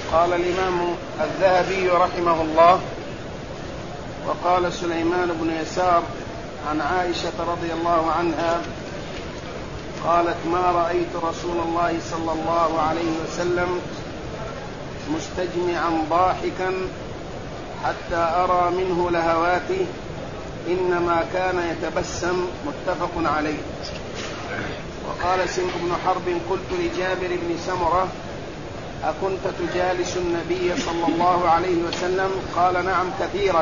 قال الإمام الذهبي رحمه الله: وقال سليمان بن يسار عن عائشة رضي الله عنها قالت: ما رأيت رسول الله صلى الله عليه وسلم مستجمعا ضاحكا حتى أرى منه لهواته، إنما كان يتبسم. متفق عليه. وقال سمك بن حرب: قلت لجابر بن سمرة: أكنت تجالس النبي صلى الله عليه وسلم؟ قال: نعم كثيرا،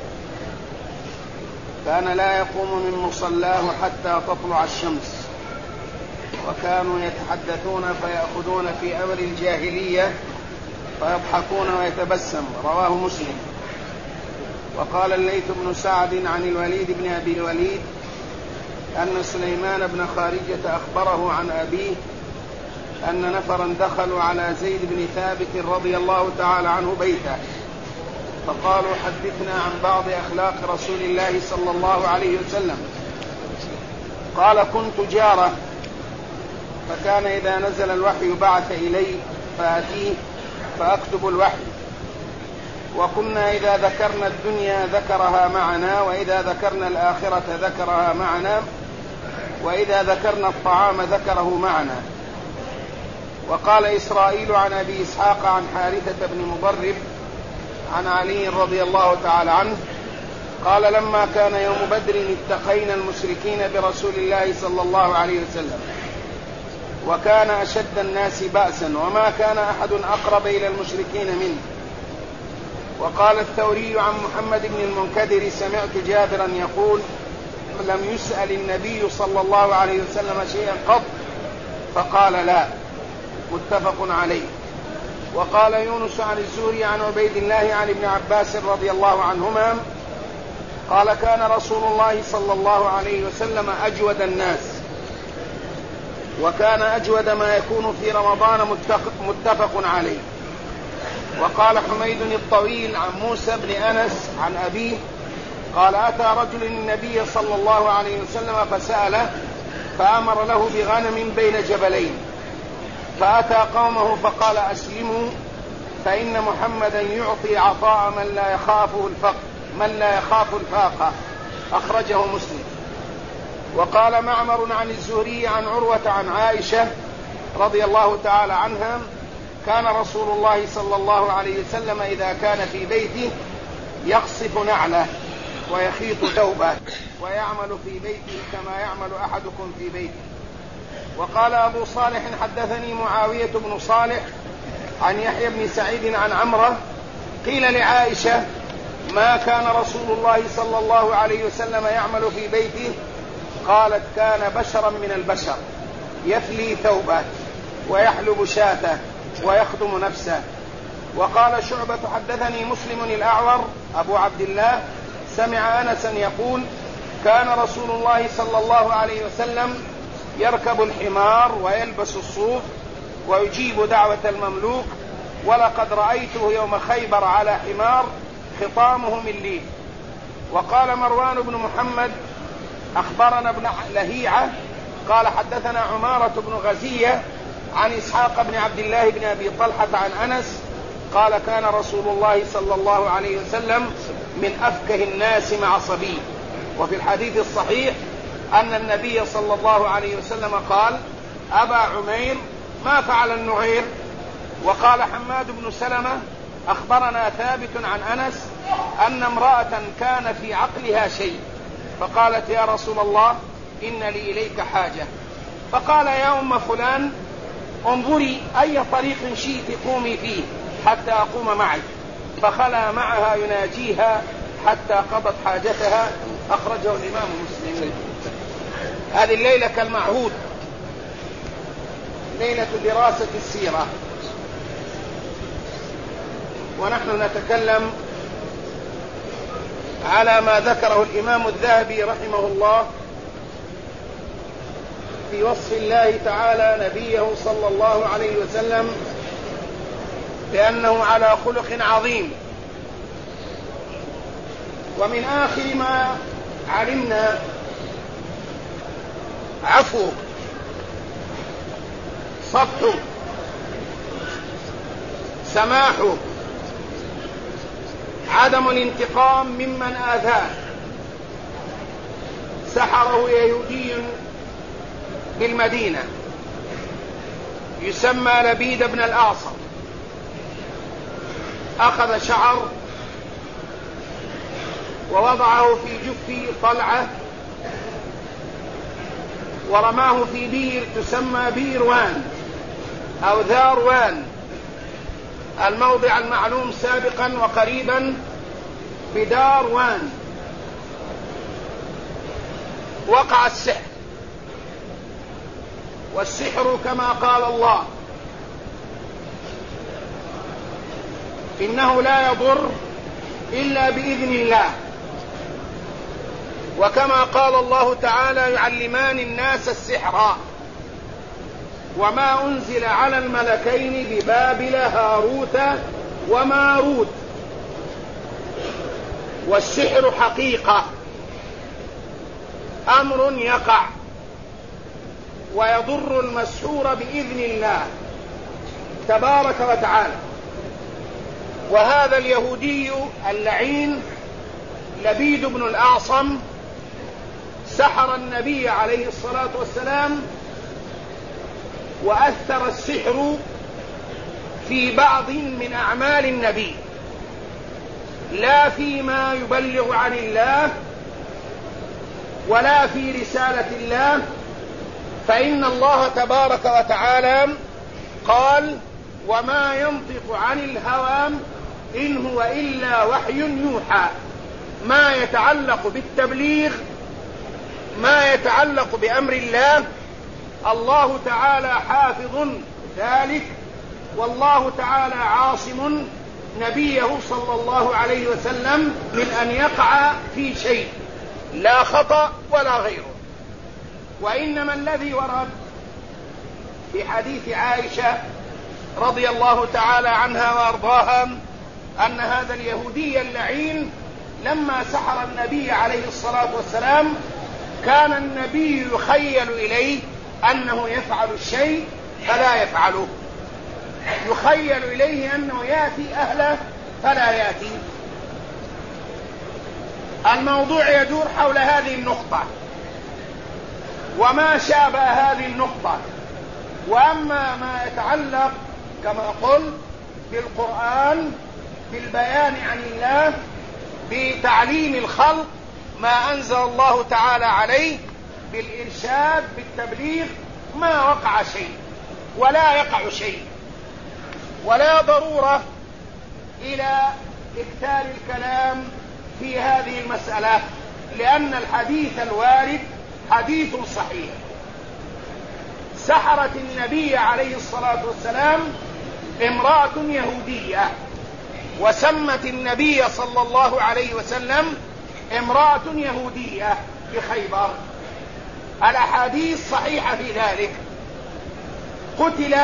كان لا يقوم من مصلاه حتى تطلع الشمس، وكانوا يتحدثون فيأخذون في أمر الجاهلية فيضحكون ويتبسم. رواه مسلم. وقال الليث بن سعد عن الوليد بن أبي الوليد أن سليمان بن خارجة أخبره عن أبيه أن نفرا دخلوا على زيد بن ثابت رضي الله تعالى عنه بيته، فقالوا: حدثنا عن بعض أخلاق رسول الله صلى الله عليه وسلم. قال: كنت جارة، فكان إذا نزل الوحي بعث إلي فأتيه فأكتب الوحي، وكنا إذا ذكرنا الدنيا ذكرها معنا، وإذا ذكرنا الآخرة ذكرها معنا، وإذا ذكرنا الطعام ذكره معنا. وقال إسرائيل عن أبي إسحاق عن حارثة بن مضرب عن علي رضي الله تعالى عنه قال: لما كان يوم بدر اتقينا المشركين برسول الله صلى الله عليه وسلم، وكان أشد الناس بأسا، وما كان أحد أقرب إلى المشركين منه. وقال الثوري عن محمد بن المنكدر: سمعت جابرا يقول: لم يسأل النبي صلى الله عليه وسلم شيئا قط، فقال: لا. متفق عليه. وقال يونس عن الزهري عن عبيد الله عن ابن عباس رضي الله عنهما قال: كان رسول الله صلى الله عليه وسلم أجود الناس، وكان أجود ما يكون في رمضان. متفق عليه. وقال حميد الطويل عن موسى بن أنس عن أبيه قال: أتى رجل النبي صلى الله عليه وسلم فسأله، فأمر له بغنم بين جبلين، فأتى قومه فقال: أسلموا، فإن محمدا يعطي عطاء من لا يخاف الفاقة. أخرجه مسلم. وقال معمر عن الزهري عن عروة عن عائشة رضي الله تعالى عنها: كان رسول الله صلى الله عليه وسلم إذا كان في بيته يقصف نعله ويخيط ثوبه ويعمل في بيته كما يعمل أحدكم في بيته. وقال أبو صالح: حدثني معاوية بن صالح عن يحيى بن سعيد عن عمرة قيل لعائشة: ما كان رسول الله صلى الله عليه وسلم يعمل في بيته؟ قالت: كان بشرا من البشر، يفلي ثوبه ويحلب شاته ويخدم نفسه. وقال شعبة: حدثني مسلم الأعور أبو عبد الله سمع أنسا يقول: كان رسول الله صلى الله عليه وسلم يركب الحمار ويلبس الصوف ويجيب دعوة المملوك، ولقد رأيته يوم خيبر على حمار خطامه من ليل. وقال مروان بن محمد: أخبرنا ابن لهيعة قال: حدثنا عمارة بن غزية عن إسحاق بن عبد الله بن أبي طلحة عن أنس قال: كان رسول الله صلى الله عليه وسلم من أفكه الناس مع صبي. وفي الحديث الصحيح أن النبي صلى الله عليه وسلم قال: أبا عمير، ما فعل النغير؟ وقال حماد بن سلمة: أخبرنا ثابت عن أنس أن امرأة كان في عقلها شيء، فقالت: يا رسول الله، إن لي إليك حاجة. فقال: يا أم فلان، انظري أي طريق شئت قومي فيه حتى أقوم معك. فخلى معها يناجيها حتى قضت حاجتها. أخرجه الإمام مسلم. هذه الليلة كالمعهود ليلة دراسة السيرة، ونحن نتكلم على ما ذكره الإمام الذهبي رحمه الله في وصف الله تعالى نبيه صلى الله عليه وسلم بأنه على خلق عظيم. ومن آخر ما علمنا عفو، صفح، سماحه، عدم الانتقام ممن آذاه. سحره يهودي بالمدينة يسمى لبيد بن الأعصم، أخذ شعر ووضعه في جف طلعة ورماه في بئر تسمى بئر وان أو ذار وان، الموضع المعلوم سابقا وقريبا بدار وان. وقع السحر، والسحر كما قال الله إنه لا يضر إلا بإذن الله، وكما قال الله تعالى يعلمان الناس السحر وما أنزل على الملكين ببابل هاروت وماروت. والسحر حقيقة، أمر يقع ويضر المسحور بإذن الله تبارك وتعالى. وهذا اليهودي اللعين لبيد بن الأعصم سحر النبي عليه الصلاة والسلام، وأثر السحر في بعض من أعمال النبي، لا فيما يبلغ عن الله ولا في رسالة الله، فإن الله تبارك وتعالى قال وما ينطق عن الهوى إن هو إلا وحي يوحى. ما يتعلق بالتبليغ، ما يتعلق بأمر الله، الله تعالى حافظ ذلك، والله تعالى عاصم نبيه صلى الله عليه وسلم من أن يقع في شيء، لا خطأ ولا غيره. وإنما الذي ورد في حديث عائشة رضي الله تعالى عنها وأرضاها أن هذا اليهودي اللعين لما سحر النبي عليه الصلاة والسلام كان النبي يخيل إليه أنه يفعل الشيء فلا يفعله، يخيل إليه أنه يأتي أهله فلا يأتي. الموضوع يدور حول هذه النقطة وما شابه هذه النقطة. وأما ما يتعلق كما قلت بالقرآن، بالبيان عن الله، بتعليم الخلق ما أنزل الله تعالى عليه، بالإرشاد، بالتبليغ، ما وقع شيء ولا يقع شيء، ولا ضرورة إلى إكثار الكلام في هذه المسألة، لأن الحديث الوارد حديث صحيح. سحرت النبي عليه الصلاة والسلام امرأة يهودية، وسمت النبي صلى الله عليه وسلم امرأة يهودية بخيبر. الأحاديث صحيحة في ذلك. قتل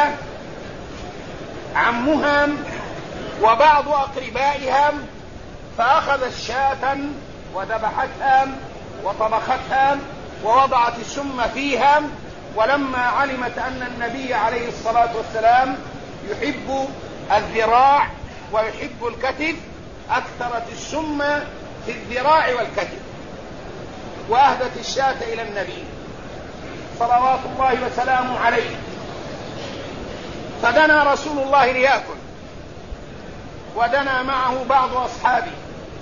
عمها وبعض أقربائها، فأخذت شاة وذبحتها وطبختها ووضعت السم فيها، ولما علمت أن النبي عليه الصلاة والسلام يحب الذراع ويحب الكتف أكثرت السم في الذراع والكتف، وأهدت الشاة إلى النبي صلوات الله وسلامه عليه، فدنا رسول الله ليأكل، ودنا معه بعض أصحابه،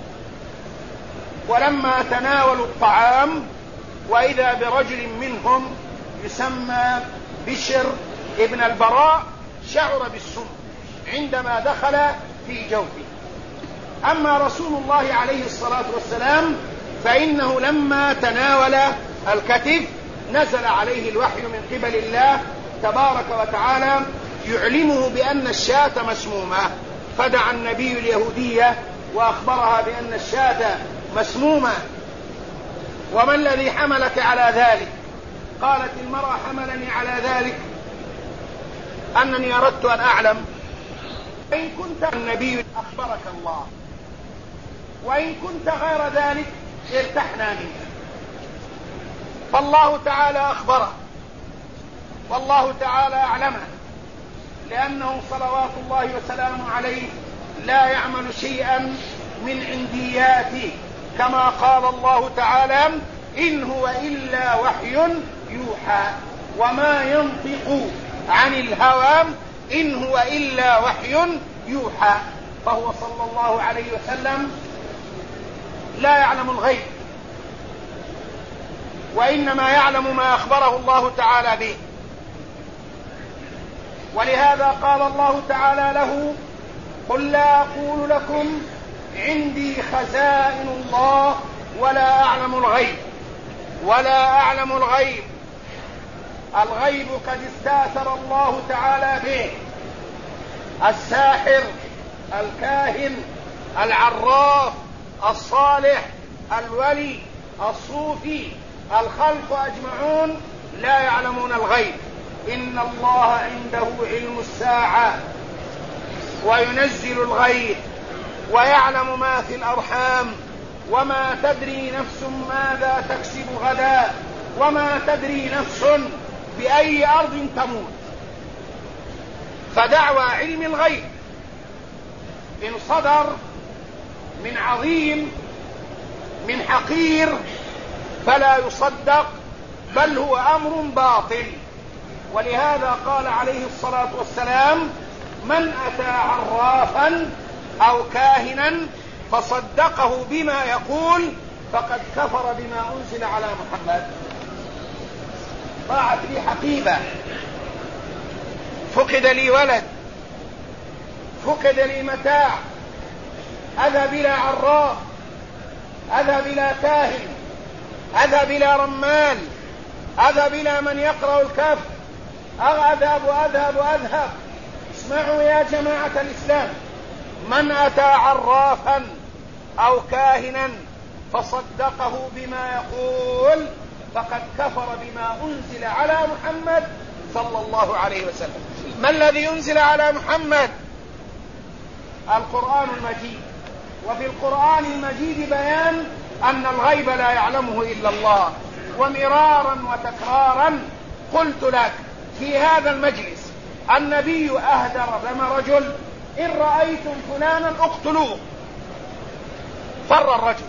ولما تناولوا الطعام وإذا برجل منهم يسمى بشر ابن البراء شعر بالسم عندما دخل في جوفه. أما رسول الله عليه الصلاة والسلام فإنه لما تناول الكتف نزل عليه الوحي من قبل الله تبارك وتعالى يعلمه بأن الشاة مسمومة، فدعا النبي اليهودية وأخبرها بأن الشاة مسمومة. وما الذي حملك على ذلك؟ قالت المرأة حملني على ذلك أنني أردت أن أعلم، إن كنت النبي أخبرك الله، وإن كنت غير ذلك ارتحنا منك. فالله تعالى أخبره، والله تعالى أعلمه، لأنه صلوات الله وسلامه عليه لا يعمل شيئا من عندياته، كما قال الله تعالى: إن هو إلا وحي يوحى، وما ينطق عن الهوى إن هو إلا وحي يوحى. فهو صلى الله عليه وسلم لا يعلم الغيب، وإنما يعلم ما أخبره الله تعالى به. ولهذا قال الله تعالى له: قل لا أقول لكم عندي خزائن الله ولا أعلم الغيب الغيب قد استأثر الله تعالى به. الساحر، الكاهن، العراف، الصالح، الولي، الصوفي، الخلق أجمعون لا يعلمون الغيب. إن الله عنده علم الساعة وينزل الغيث ويعلم ما في الأرحام وما تدري نفس ماذا تكسب غدا وما تدري نفس بأي أرض تموت. فدعوى علم الغيب إن صدر من عظيم من حقير فلا يصدق، بل هو أمر باطل. ولهذا قال عليه الصلاة والسلام: من أتى عرافا أو كاهنا فصدقه بما يقول فقد كفر بما أنزل على محمد. ضاعت لي حقيبة، فقد لي ولد، فقد لي متاع، أذهب إلى عراف، أذهب إلى كاهن، أذهب إلى رمال، أذهب إلى من يقرأ الكف، أذهب. اسمعوا يا جماعة الإسلام: من أتى عرافا أو كاهنا فصدقه بما يقول فقد كفر بما أنزل على محمد صلى الله عليه وسلم. ما الذي أنزل على محمد؟ القرآن المجيد. وفي القرآن المجيد بيان أن الغيب لا يعلمه إلا الله. ومرارا وتكرارا قلت لك في هذا المجلس: النبي أهدر دم رجل: إن رأيتم فلانا اقتلوه. فر الرجل،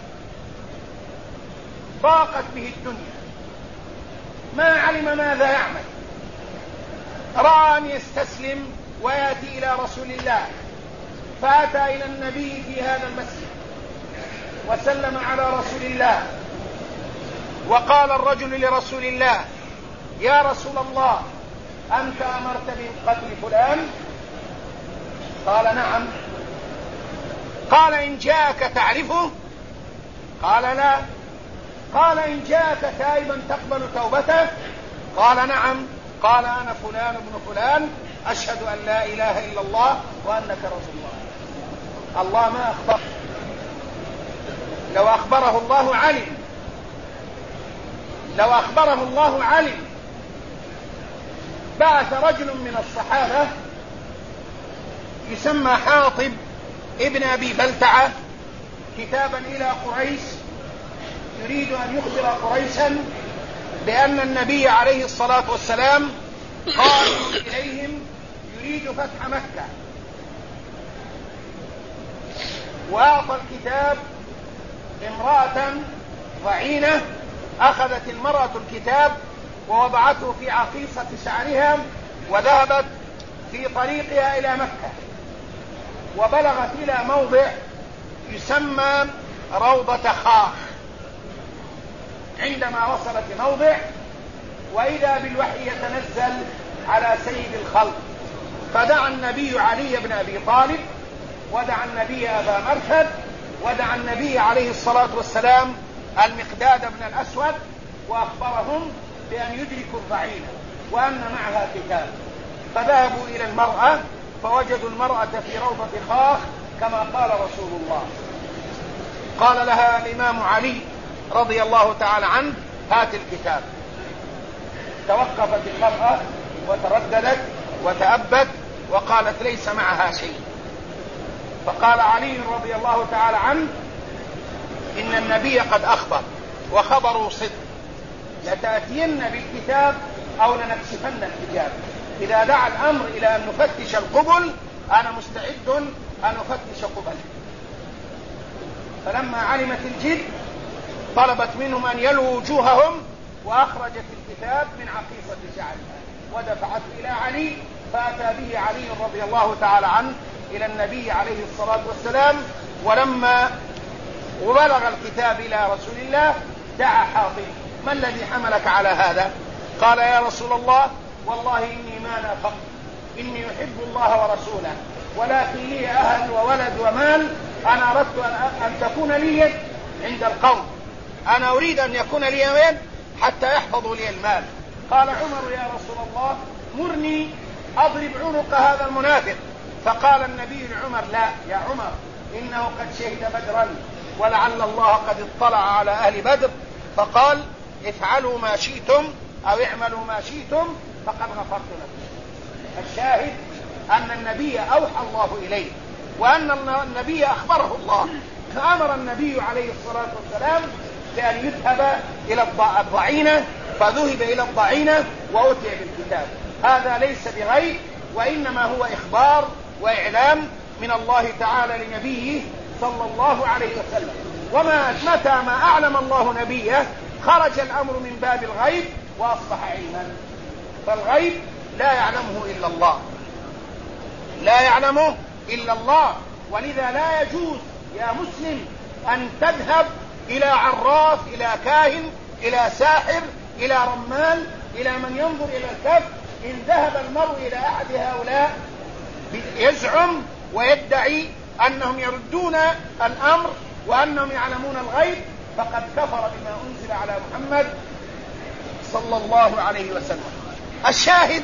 ضاقت به الدنيا، ما علم ماذا يعمل، رأى أن يستسلم ويأتي إلى رسول الله، فأتى إلى النبي في هذا المسجد وسلم على رسول الله. وقال الرجل لرسول الله: يا رسول الله، أنت أمرت بقتل فلان؟ قال: نعم. قال: إن جاءك تعرفه؟ قال: لا. قال: إن جاءك تائبا تقبل توبته؟ قال: نعم. قال: أنا فلان ابن فلان، أشهد أن لا إله إلا الله وأنك رسول الله. الله ما أخبر، لو أخبره الله علم، لو أخبره الله علم. بعث رجل من الصحابة يسمى حاطب ابن أبي بلتعة كتابا إلى قريش، يريد أن يخبر قريشا بأن النبي عليه الصلاة والسلام قادم إليهم يريد فتح مكة. وأعطى الكتاب امرأة ضعينة، أخذت المرأة الكتاب ووضعته في عقيصة شعرها وذهبت في طريقها إلى مكة، وبلغت إلى موضع يسمى روضة خاخ. عندما وصلت موضع وإذا بالوحي يتنزل على سيد الخلق، فدعا النبي علي بن أبي طالب، ودعا النبي أبا مرثد، ودعا النبي عليه الصلاة والسلام المقداد بن الأسود، وأخبرهم بأن يدركوا الضعينة وأن معها كتاب. فذهبوا إلى المرأة فوجدوا المرأة في روضة خاخ كما قال رسول الله. قال لها الإمام علي رضي الله تعالى عنه: هات الكتاب. توقفت المرأة وترددت وتأبت وقالت: ليس معها شيء. فقال علي رضي الله تعالى عنه: إن النبي قد أخبر وخبروا صدق، لتأتين بالكتاب أو لنكشفن الحجاب. إذا دعا الأمر إلى أن نفتش القبل أنا مستعد أن أفتش قبله. فلما علمت الجد طلبت منهم أن يلووا وجوههم، وأخرجت الكتاب من عقيصة شعرها ودفعته إلى علي، فأتى به علي رضي الله تعالى عنه إلى النبي عليه الصلاة والسلام. ولما وبلغ الكتاب إلى رسول الله دعا حاطب: ما الذي حملك على هذا؟ قال: يا رسول الله، والله إني ما نافقت، إني أحب الله ورسوله، ولكن لي أهل وولد ومال، أنا أردت أن تكون لي يد عند القوم، أنا أريد أن يكون لي يد حتى يحفظوا لي المال. قال عمر: يا رسول الله، مرني أضرب عنق هذا المنافق. فقال النبي لعمر: لا يا عمر، إنه قد شهد بدرا، ولعل الله قد اطلع على أهل بدر، فقال: افعلوا ما شئتم أو اعملوا ما شئتم فقد غفرت لكم. الشاهد أن النبي أوحى الله إليه، وأن النبي أخبره الله، فأمر النبي عليه الصلاة والسلام بأن يذهب إلى الضعينة، فذهب إلى الضعينة وأتي بالكتاب. هذا ليس بغيب، وإنما هو إخبار وإعلام من الله تعالى لنبيه صلى الله عليه وسلم. متى ما أعلم الله نبيه خرج الأمر من باب الغيب وأصبح علما. فالغيب لا يعلمه إلا الله، لا يعلمه إلا الله. ولذا لا يجوز يا مسلم أن تذهب إلى عراف، إلى كاهن، إلى ساحر، إلى رمال، إلى من ينظر إلى الكف. إن ذهب المرء إلى أحد هؤلاء يزعم ويدعي أنهم يردون الأمر وأنهم يعلمون الغيب، فقد كفر بما أنزل على محمد صلى الله عليه وسلم. الشاهد: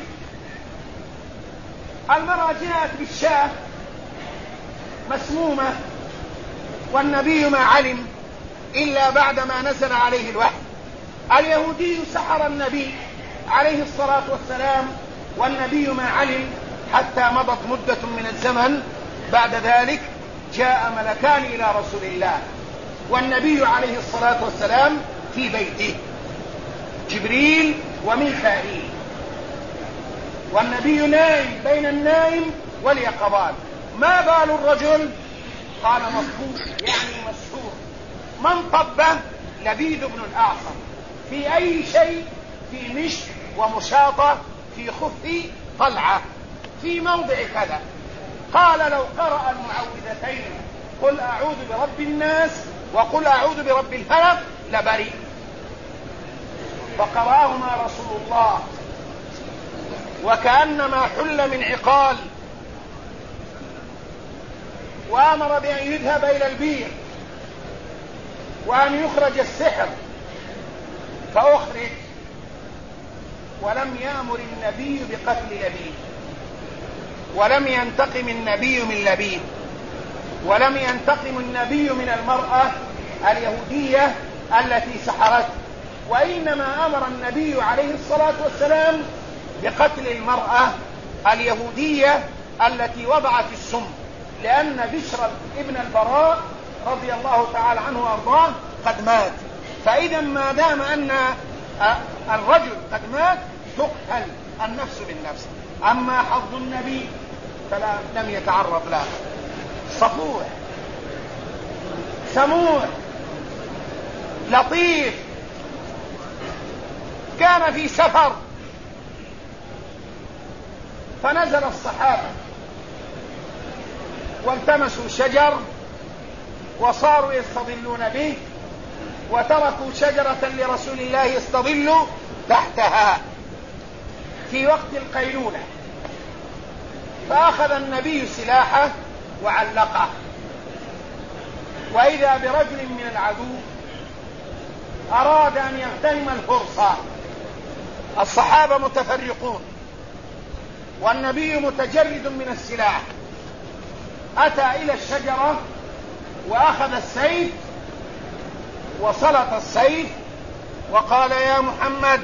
المرأة جاءت بالشاة مسمومة، والنبي ما علم إلا بعدما نزل عليه الوحي. اليهودي سحر النبي عليه الصلاة والسلام، والنبي ما علم حتى مضت مدة من الزمن. بعد ذلك جاء ملكان إلى رسول الله، والنبي عليه الصلاة والسلام في بيته، جبريل وميكائيل، والنبي نائم بين النائم واليقظان. ما بال الرجل؟ قال: مصبوح، يعني مسحور. من طبه؟ لبيد بن الأعصم. في أي شيء؟ في مشط ومشاطة، في خف طلعة، في موضع كذا. قال: لو قرأ المعوذتين قل أعوذ برب الناس وقل أعوذ برب الفلق لبرئ. فقرأهما رسول الله وكأنما حل من عقال، وأمر بأن يذهب إلى البير وأن يخرج السحر، فأخرج. ولم يأمر النبي بقتل لبيد، ولم ينتقم النبي من لبيد، ولم ينتقم النبي من المرأة اليهودية التي سحرته، وإنما أمر النبي عليه الصلاة والسلام بقتل المرأة اليهودية التي وضعت السم، لأن بشر ابن البراء رضي الله تعالى عنه وأرضاه قد مات. فإذا ما دام أن الرجل قد مات تقتل النفس بالنفس. أما حظ النبي لم يتعرض له. صفوح، سموح، لطيف. كان في سفر فنزل الصحابة والتمسوا شجر وصاروا يستظلون به، وتركوا شجرة لرسول الله يستظل تحتها في وقت القيلولة. فأخذ النبي سلاحه وعلقه، وإذا برجل من العدو أراد أن يغتنم الفرصة. الصحابة متفرقون والنبي متجرد من السلاح. أتى إلى الشجرة وأخذ السيف وسلط السيف وقال: يا محمد،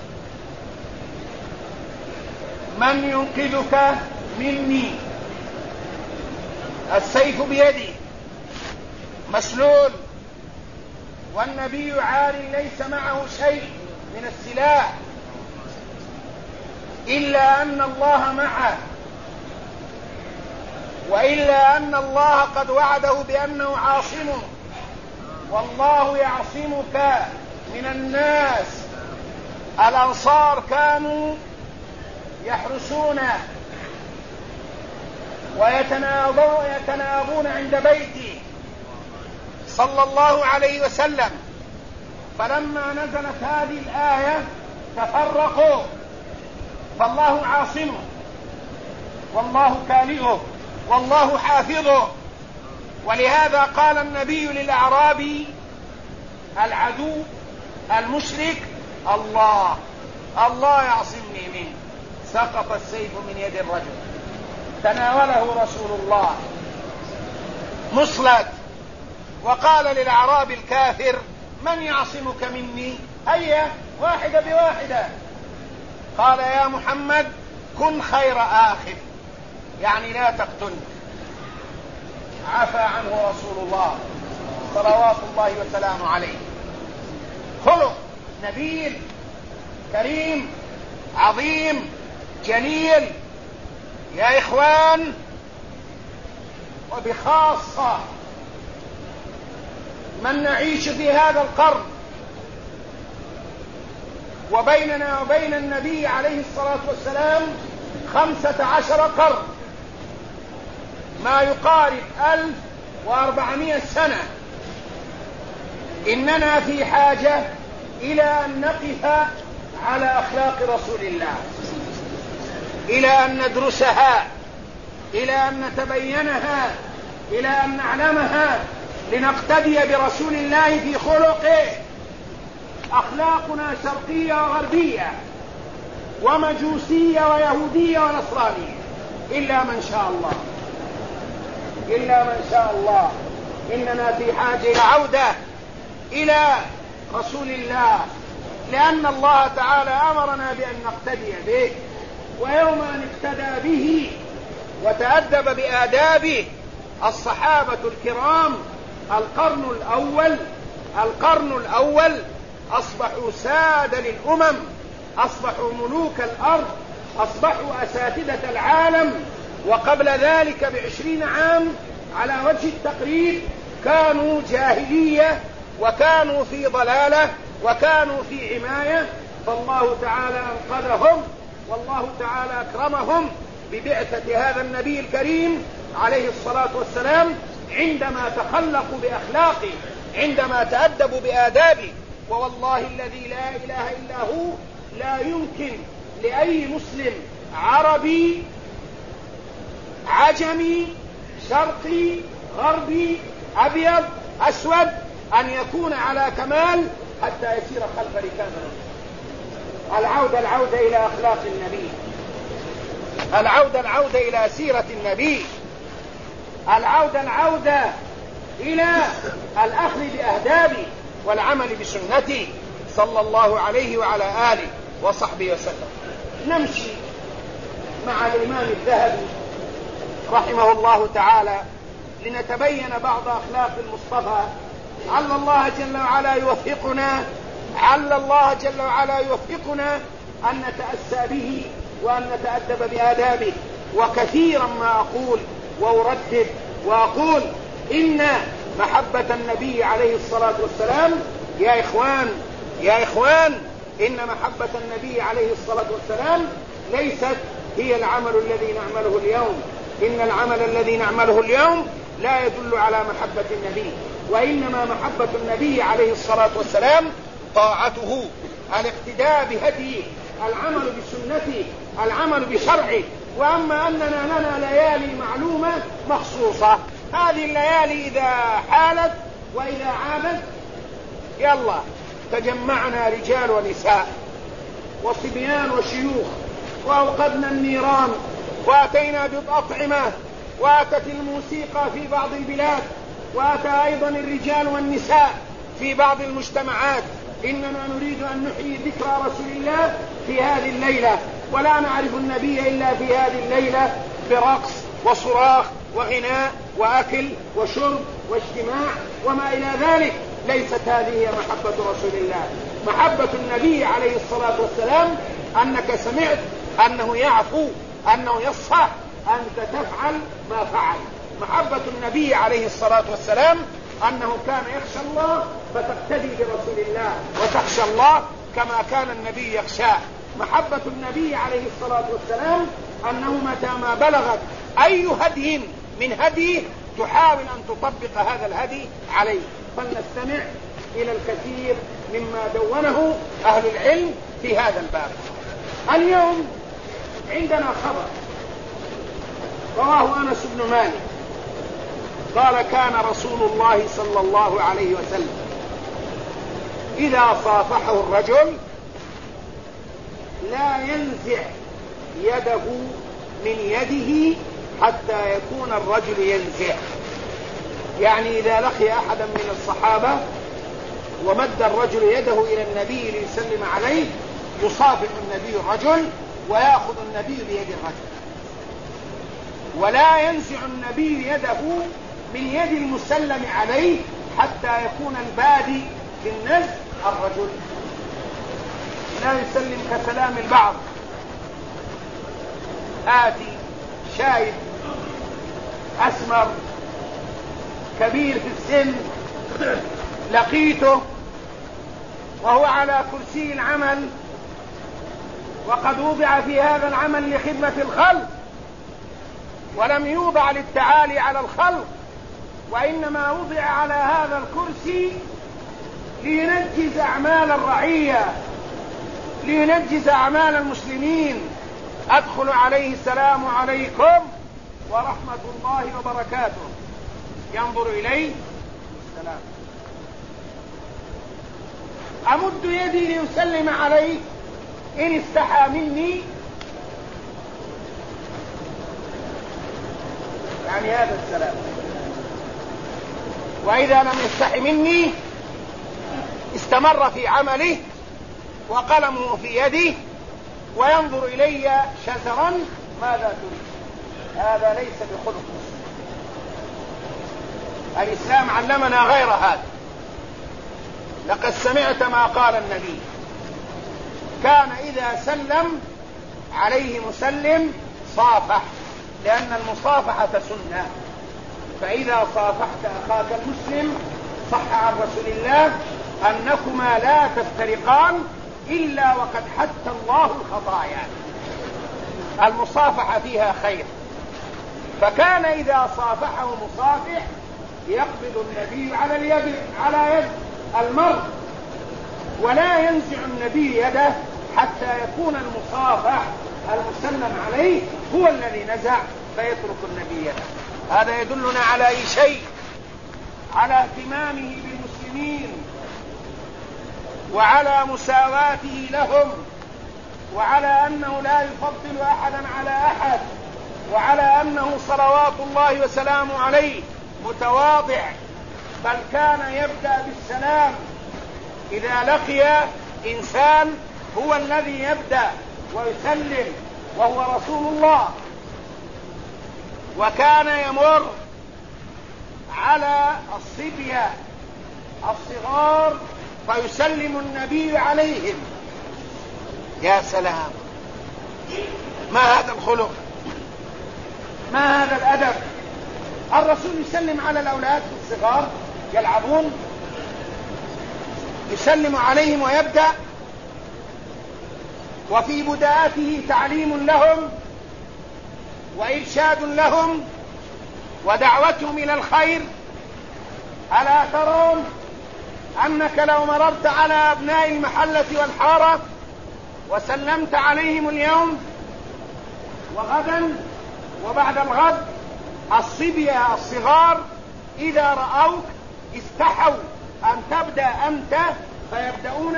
من ينقذك مني؟ السيف بيدي مسلول، والنبي عار ليس معه شيء من السلاح. إلا أن الله معه، وإلا أن الله قد وعده بأنه عاصمه، والله يعصمك من الناس. الأنصار كانوا يحرسون ويتناوبون عند بيته صلى الله عليه وسلم، فلما نزلت هذه الآية تفرقوا، فالله عاصمه والله كالئه والله حافظه. ولهذا قال النبي للأعرابي العدو المشرك: الله يعصمني منه. سقط السيف من يد الرجل، تناوله رسول الله مصلت، وقال للأعرابي الكافر: من يعصمك مني؟ هيا واحدة بواحدة. قال: يا محمد كن خير آخذ، يعني لا تقتلني. عفى عنه رسول الله صلوات الله وسلامه عليه. خلق نبيل كريم عظيم جليل. يا إخوان، وبخاصة من نعيش في هذا القرن وبيننا وبين النبي عليه الصلاة والسلام 15 قرن، ما يقارب 1400 سنة، إننا في حاجة إلى أن نقف على أخلاق رسول الله، إلى أن ندرسها، إلى أن نتبينها، إلى أن نعلمها، لنقتدي برسول الله في خلقه. أخلاقنا شرقية وغربية ومجوسية ويهودية ونصرانية، إلا من شاء الله، إلا من شاء الله. إننا في حاجة إلى عودة إلى رسول الله، لأن الله تعالى أمرنا بأن نقتدي به، ويوم أن اقتدى به وتأدب بآدابه الصحابة الكرام القرن الأول أصبحوا سادة للأمم، أصبحوا ملوك الأرض، أصبحوا أساتذة العالم. وقبل ذلك ب20 عام على وجه التقريب كانوا جاهلية، وكانوا في ضلالة، وكانوا في عماية، فالله تعالى أنقذهم، والله تعالى أكرمهم ببعثة هذا النبي الكريم عليه الصلاة والسلام، عندما تخلقوا بأخلاقه، عندما تأدبوا بآدابه. ووالله الذي لا إله إلا هو لا يمكن لأي مسلم عربي عجمي شرقي غربي أبيض أسود أن يكون على كمال حتى يسير خلف ركاب العودة إلى أخلاق النبي، العودة إلى سيرة النبي، العودة إلى الأخذ بأهدابه والعمل بسنته صلى الله عليه وعلى آله وصحبه وسلم. نمشي مع الإمام الذهبي رحمه الله تعالى لنتبين بعض أخلاق المصطفى. عل الله جل وعلا يوفقنا أن نتأسى به وأن نتأدب بآدابه. وكثيرا ما أقول وأردد وأقول إن محبة النبي عليه الصلاة والسلام يا إخوان إن محبة النبي عليه الصلاة والسلام ليست هي العمل الذي نعمله اليوم. إن العمل الذي نعمله اليوم لا يدل على محبة النبي، وإنما محبة النبي عليه الصلاة والسلام طاعته، الاقتداء بهديه، العمل بسنته، العمل بشرعه. وأما أننا لنا ليالي معلومة مخصوصة، هذه الليالي إذا حالت وإذا عابت يلا تجمعنا رجال ونساء وصبيان وشيوخ وأوقدنا النيران وأتينا بالأطعمة، وأتت الموسيقى في بعض البلاد، وأتى أيضا الرجال والنساء في بعض المجتمعات. إننا نريد أن نحيي ذكرى رسول الله في هذه الليلة، ولا نعرف النبي إلا في هذه الليلة برقص وصراخ وغناء وأكل وشرب واجتماع وما إلى ذلك. ليست هذه هي محبة رسول الله. محبة النبي عليه الصلاة والسلام أنك سمعت أنه يعفو، أنه يصفح، أنت تفعل ما فعل. محبة النبي عليه الصلاة والسلام أنه كان يخشى الله فتقتدي برسول الله وتخشى الله كما كان النبي يخشاه. محبة النبي عليه الصلاة والسلام أنه متى ما بلغت أي هدي من هديه تحاول أن تطبق هذا الهدي عليه. فلنستمع إلى الكثير مما دونه أهل العلم في هذا الباب. اليوم عندنا خبر رواه أنس بن مالك قال كان رسول الله صلى الله عليه وسلم إذا صافحه الرجل لا ينزع يده من يده حتى يكون الرجل ينزع. يعني إذا لقي أحدا من الصحابة ومد الرجل يده إلى النبي ليسلم عليه يصافح النبي الرجل ويأخذ النبي بيد الرجل، ولا ينزع النبي يده من يد المسلم عليه حتى يكون البادي في النزع الرجل. لا يسلم كسلام البعض. آتي شايب أسمر كبير في السن لقيته وهو على كرسي العمل وقد وضع في هذا العمل لخدمة الخلق ولم يوضع للتعالي على الخلق، وإنما وضع على هذا الكرسي لينجز أعمال الرعية، لينجز أعمال المسلمين. أدخل عليه السلام عليكم ورحمة الله وبركاته، ينظر إلي السلام، أمد يدي ليسلم عليه إن استحى مني، يعني هذا السلام، وإذا لم يستحي مني استمر في عمله وقلمه في يده وينظر إلي شزرا ماذا تريد. هذا ليس بخلق مسلم. الإسلام علمنا غير هذا. لقد سمعت ما قال النبي كان إذا سلم عليه مسلم صافح، لأن المصافحة سنة. فإذا صافحت أخاك المسلم صح عن رسول الله أنكما لا تفترقان إلا وقد حتى الله الخطايا. المصافحة فيها خير. فكان إذا صافحه مصافح يقبض النبي على يد المرء ولا ينزع النبي يده حتى يكون المصافح المسلم عليه هو الذي نزع فيترك النبي يده. هذا يدلنا على أي شيء؟ على اهتمامه بالمسلمين وعلى مساواته لهم، وعلى أنه لا يفضل أحدا على أحد، وعلى أنه صلوات الله وسلامه عليه متواضع، بل كان يبدأ بالسلام. إذا لقي إنسان هو الذي يبدأ ويسلم وهو رسول الله. وكان يمر على الصبية الصغار فيسلم النبي عليهم. يا سلام، ما هذا الخلق، ما هذا الأدب. الرسول يسلم على الأولاد الصغار يلعبون، يسلم عليهم ويبدأ، وفي بداءته تعليم لهم وإرشاد لهم ودعوتهم إلى الخير. ألا ترون أنك لو مررت على أبناء المحلة والحارة وسلمت عليهم اليوم وغدا وبعد الغد، الصبية الصغار إذا رأوك استحوا أن تبدأ أنت فيبدأون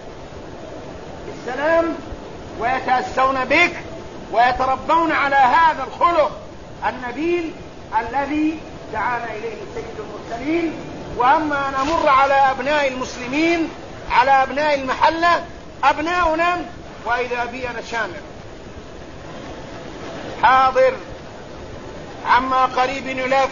بالسلام ويتأسون بك ويتربون على هذا الخلق النبيل الذي دعانا إليه سيد المرسلين. وأما نمر على أبناء المسلمين، على أبناء المحلة، أبناؤنا، وإذا بي أنا شامل حاضر عما قريب يلف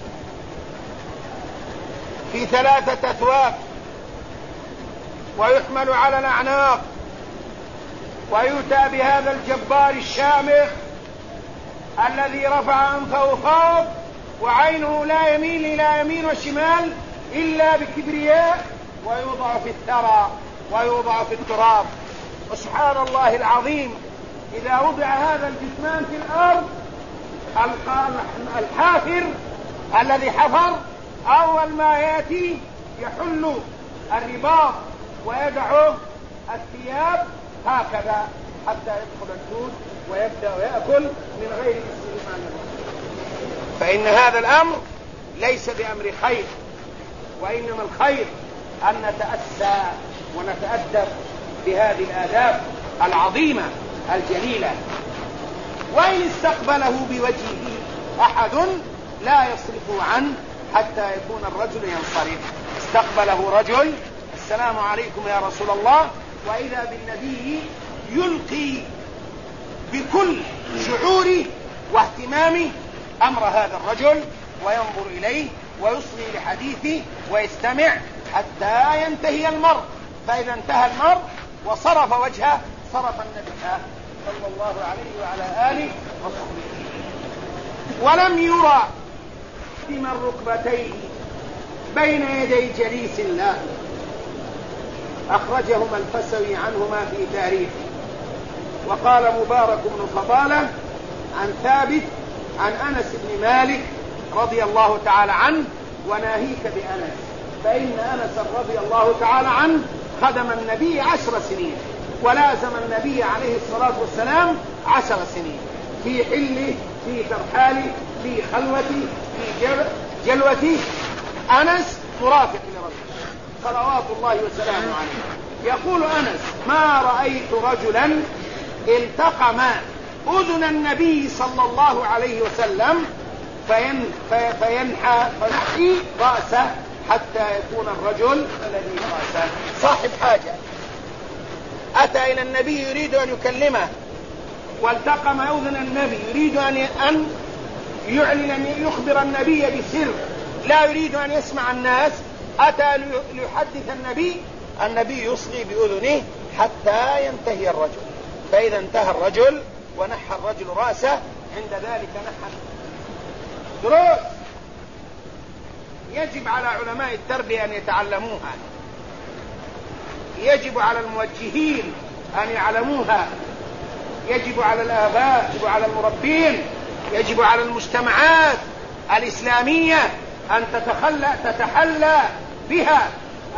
في 3 أثواب ويحمل على الأعناق ويؤتى بهذا الجبار الشامخ الذي رفع أنفه فوق وعينه لا يميل إلى يمين وشمال إلا بكبرياء، ويوضع في الثرى ويوضع في التراب. وسبحان الله العظيم، إذا وضع هذا الجثمان في الأرض، الحافر الذي حفر أول ما يأتي يحل الرباط ويدعه الثياب هكذا حتى يدخل الجود ويبدأ يأكل من غير استثناء. فإن هذا الأمر ليس بأمر خير، وإنما الخير أن نتأسى ونتأدب بهذه الآداب العظيمة الجليلة. وإن استقبله بوجهه أحد لا يصرف عنه حتى يكون الرجل ينصرف. استقبله رجل: السلام عليكم يا رسول الله، وإذا بالنبي يلقي بكل شعوره واهتمامه أمر هذا الرجل وينظر إليه ويصغي لحديثه ويستمع حتى ينتهي المرء. فإذا انتهى المرء وصرف وجهه صرف النبي صلى الله عليه وعلى آله وصحبه. ولم يرى من ركبتيه بين يدي جليس له. أخرجهما الفسوي عنهما في تاريخه. وقال مبارك بن فضالة عن ثابت عن أنس بن مالك رضي الله تعالى عنه: وناهيك بأنس، فإن أنس رضي الله تعالى عنه خدم النبي 10 سنين، ولازم النبي عليه الصلاة والسلام 10 سنين، في حله، في ترحاله، في خلوته، في جلوته. أنس مرافق لرسول صلوات الله وسلامه عليه. يقول أنس: ما رأيت رجلا التقم أذن النبي صلى الله عليه وسلم فينحي رأسه حتى يكون الرجل الذي رأسه صاحب حاجة أتى إلى النبي يريد أن يكلمه، والتقم أذن النبي يريد أن يعلن أن يخبر النبي بسر لا يريد أن يسمع الناس. أتى ليحدث النبي يصغي بأذنه حتى ينتهي الرجل. فإذا انتهى الرجل ونحى الرجل رأسه، عند ذلك نحى. دروس يجب على علماء التربية أن يتعلموها، يجب على الموجهين أن يعلموها، يجب على الآباء، يجب على المربين، يجب على المجتمعات الإسلامية أن تتحلى بها.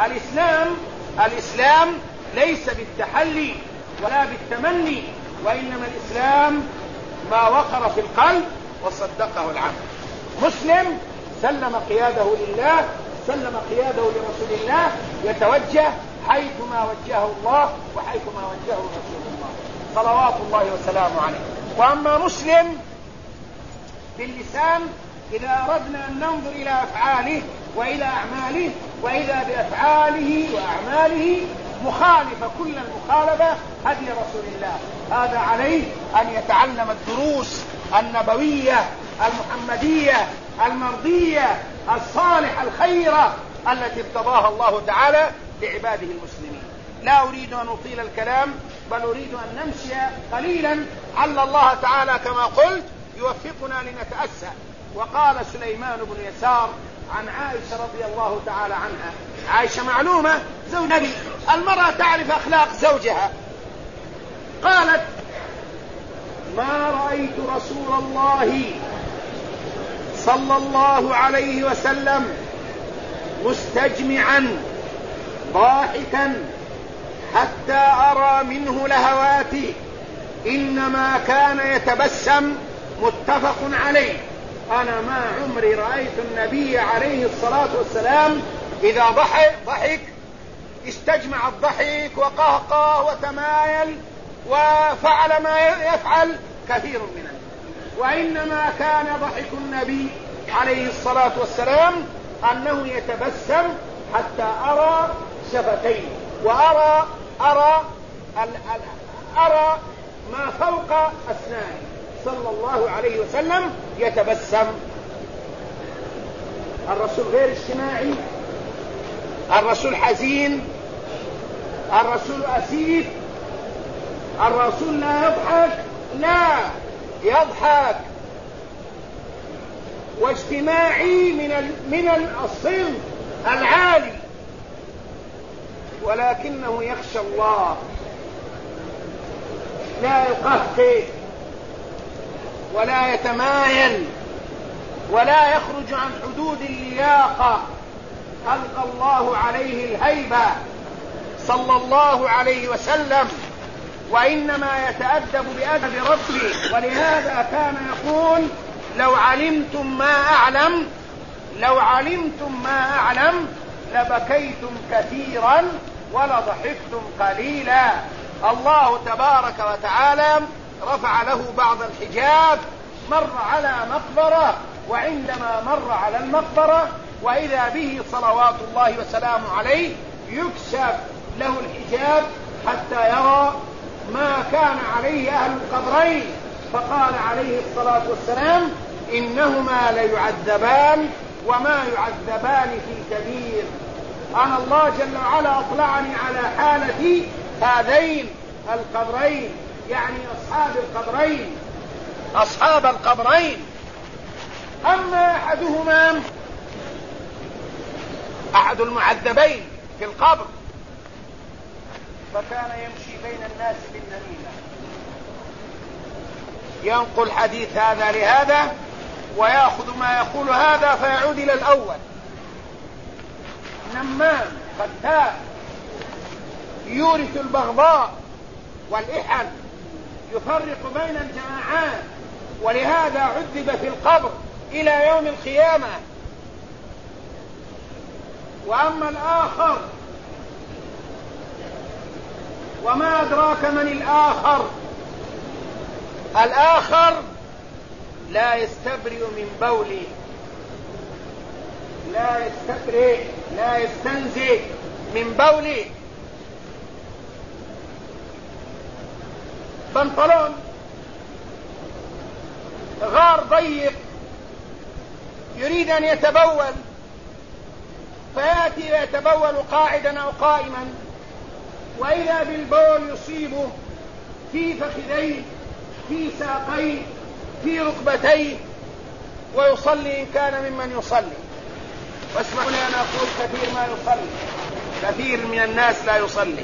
الإسلام ليس بالتحلي ولا بالتمني، وإنما الإسلام ما وقر في القلب وصدقه العمل. مسلم سلم قياده لله، سلم قياده لرسول الله، يتوجه حيثما وجهه الله وحيثما وجهه رسول الله صلوات الله وسلامه عليه. وأما مسلم باللسان، إذا أردنا أن ننظر إلى أفعاله وإلى أعماله، وإذا بأفعاله وأعماله مخالفة كل المخالفة هدي رسول الله، هذا عليه أن يتعلم الدروس النبوية المحمدية المرضية الصالحة الخيرة التي ارتضاها الله تعالى لعباده المسلمين. لا أريد أن أطيل الكلام، بل أريد أن نمشي قليلا عل الله تعالى كما قلت يوفقنا لنتأسى. وقال سليمان بن يسار عن عائشة رضي الله تعالى عنها، عائشة معلومة زوج نبي، المرأة تعرف أخلاق زوجها، قالت: ما رأيت رسول الله صلى الله عليه وسلم مستجمعا ضاحكا حتى أرى منه لهواته، إنما كان يتبسم. متفق عليه. أنا ما عمري رأيت النبي عليه الصلاة والسلام إذا ضحك استجمع الضحك وقهقه وتمايل وفعل ما يفعل كثير من الناس، وإنما كان ضحك النبي عليه الصلاة والسلام أنه يتبسم حتى أرى شفتيه وأرى ما فوق أسنانه صلى الله عليه وسلم يتبسم. الرسول غير اجتماعي، الرسول حزين، الرسول أسيف، الرسول لا يضحك؟ لا، يضحك، واجتماعي من الصنف العالي، ولكنه يخشى الله، لا يقهقه ولا يتمايل ولا يخرج عن حدود اللياقة. ألقى الله عليه الهيبة صلى الله عليه وسلم، وإنما يتأدب بأدب ربه. ولهذا كان يقول: لو علمتم ما أعلم لبكيتم كثيرا ولضحكتم قليلا. الله تبارك وتعالى رفع له بعض الحجاب، مر على مقبرة، وعندما مر على المقبرة وإذا به صلوات الله وسلامه عليه يكشف له الحجاب حتى يرى ما كان عليه أهل القبرين، فقال عليه الصلاة والسلام: إنهما ليعذبان وما يعذبان في كبير. أنا الله جل وعلا أطلعني على حالة هذين القبرين، يعني أصحاب القبرين. أما أحد المعذبين في القبر فكان يمشي بين الناس بالنميمة، ينقل حديث هذا لهذا ويأخذ ما يقول هذا فيعود إلى الأول. نمام فتاك، يورث البغضاء والإحن، يفرق بين الجماعات، ولهذا عذب في القبر إلى يوم القيامة. وأما الآخر، وما أدراك من الآخر لا يستبرئ من بوله، لا يستنزه من بوله. بنطلون غار ضيق يريد أن يتبول، فيأتي ويتبول قاعدا أو قائما، وإذا بالبول يصيبه في فخذيه، في ساقيه، في ركبتيه، ويصلي إن كان ممن يصلي. واسمعوا لي أنا أقول كثير من الناس لا يصلي،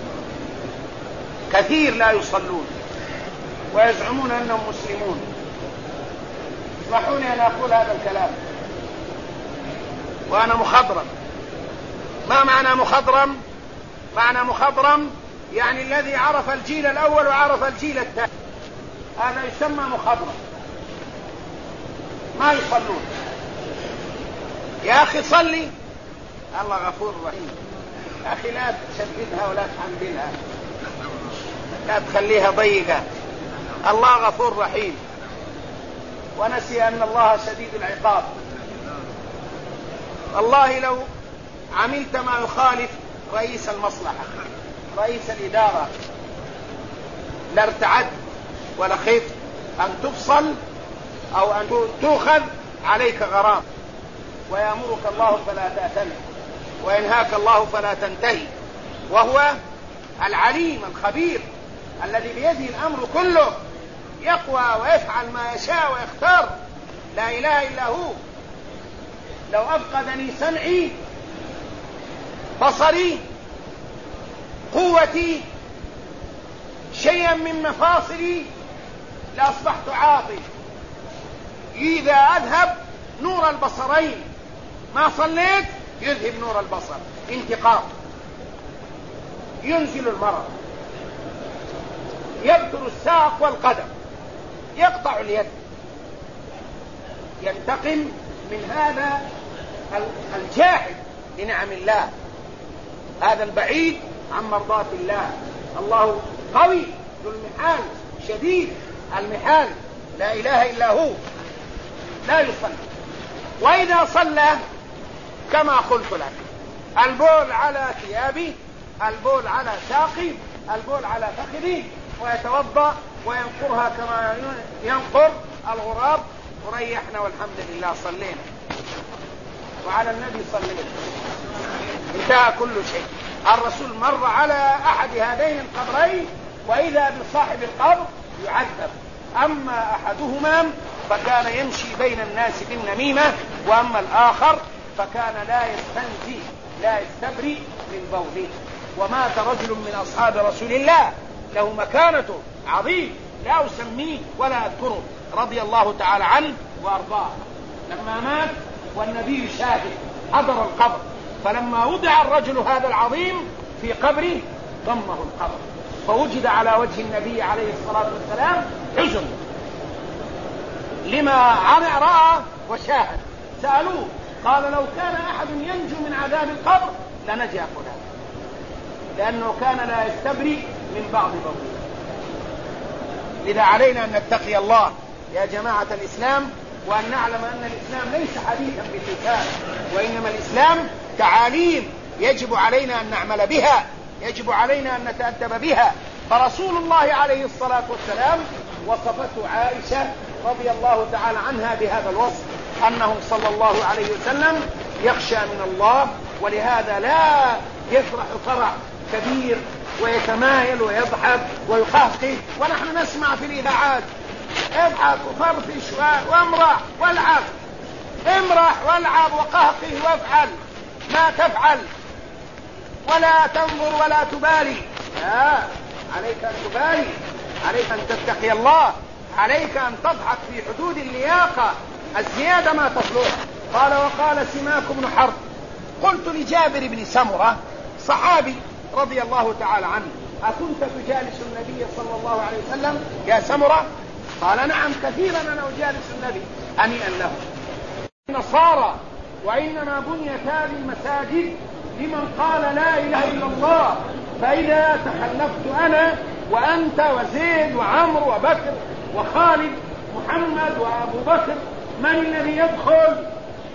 كثير لا يصلون ويزعمون أنهم مسلمون. اسمحوا لي أنا أقول هذا الكلام وأنا مخضرم. ما معنى مخضرم؟ معنى مخضرم يعني الذي عرف الجيل الأول وعرف الجيل الثاني، هذا يسمى مخضرم. ما يصلون. يا أخي صلي، الله غفور رحيم. يا أخي لا تشددها ولا تحملها، لا تخليها ضيقة. الله غفور رحيم، ونسي أن الله شديد العقاب. الله لو عملت ما يخالف رئيس المصلحة، رئيس الإدارة، لارتعدت ولخفت أن تفصل أو أن تؤخذ عليك غرام. ويأمرك الله فلا تأتمر، وينهاك الله فلا تنتهي، وهو العليم الخبير الذي بيده الأمر كله، يقوى ويفعل ما يشاء ويختار، لا إله إلا هو. لو أفقدني سمعي، بصري، قوتي، شيئا من مفاصلي، لأصبحت عاطل. إذا أذهب نور البصرين ما صليت يذهب نور البصر، انتقام. ينزل المرض، يبتر الساق والقدم، يقطع اليد، ينتقم من هذا الجاحد لنعم الله، هذا البعيد عن مرضاة الله. الله قوي ذو المحال، شديد المحال، لا إله إلا هو، لا يصلي. وإذا صلى كما قلت لك، البول على ثيابي، البول على ساقي، البول على فخذي، ويتوضأ وينقرها كما ينقر الغراب، وريحنا والحمد لله صلينا وعلى النبي صلينا، انتهى كل شيء. الرسول مر على أحد هذين القبرين وإذا بصاحب القبر يعذب. أما أحدهما فكان يمشي بين الناس بالنميمة، وأما الآخر فكان لا يستبرئ من بوله. ومات رجل من أصحاب رسول الله له مكانته عظيم لا أسميه ولا أذكره، رضي الله تعالى عنه وأرضاه. لما مات والنبي شاهد حضر القبر، فلما وضع الرجل هذا العظيم في قبره ضمه القبر، فوجد على وجه النبي عليه الصلاة والسلام حزن لما رأى وشاهد. سألوه قال لو كان أحد ينجو من عذاب القبر لنجا فلان، لأنه كان لا يستبرئ من بعض بوله. لذا علينا أن نتقي الله يا جماعة الإسلام، وأن نعلم أن الإسلام ليس حديثا باللسان، وإنما الإسلام تعاليم يجب علينا أن نعمل بها، يجب علينا أن نتأدب بها. فرسول الله عليه الصلاة والسلام وصفته عائشة رضي الله تعالى عنها بهذا الوصف، أنه صلى الله عليه وسلم يخشى من الله، ولهذا لا يفرح فرح كبير ويتمايل ويضحك ويقهقه، ونحن نسمع في الإذاعات اضحك وفرفش وامرح والعب، امرح والعب وقهقه وافعل ما تفعل ولا تنظر ولا تبالي. لا، عليك أن تبالي، عليك أن تتقي الله، عليك أن تضحك في حدود اللياقة، الزيادة ما تطلع. قال وقال سماك بن حرب قلت لجابر بن سمرة صحابي رضي الله تعالى عنه أكنت تجالس النبي صلى الله عليه وسلم يا سمرة؟ قال نعم كثيرا أنا أجالس النبي. هنيئا له. النصارى وإنما بنيت هذه المساجد لمن قال لا إله إلا الله، فإذا تخلفت أنا وأنت وزيد وعمر وبكر وخالد محمد وأبو بكر، من الذي يدخل؟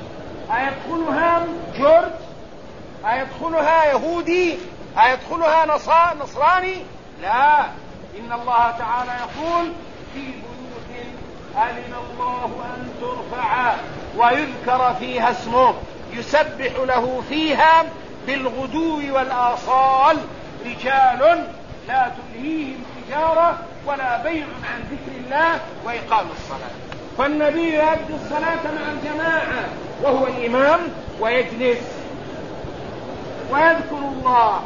أيدخلها جورج؟ أيدخلها يهودي؟ أيدخلها نصراني؟ لا، إن الله تعالى يقول في بيوت أذن الله أن ترفع ويذكر فيها اسمه يسبح له فيها بالغدو والآصال رجال لا تلهيهم تجارة ولا بيع عن ذكر الله وإقام الصلاة. فالنبي يؤدي الصلاة مع الجماعة وهو الإمام، ويجلس ويذكر الله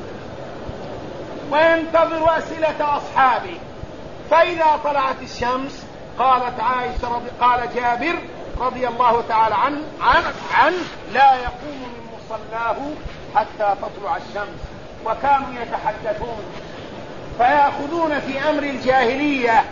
وينتظر أسئلة أصحابه. فإذا طلعت الشمس قال جابر رضي الله تعالى عنه لا يقوم من مصلاه حتى تطلع الشمس. وكانوا يتحدثون فيأخذون في أمر الجاهلية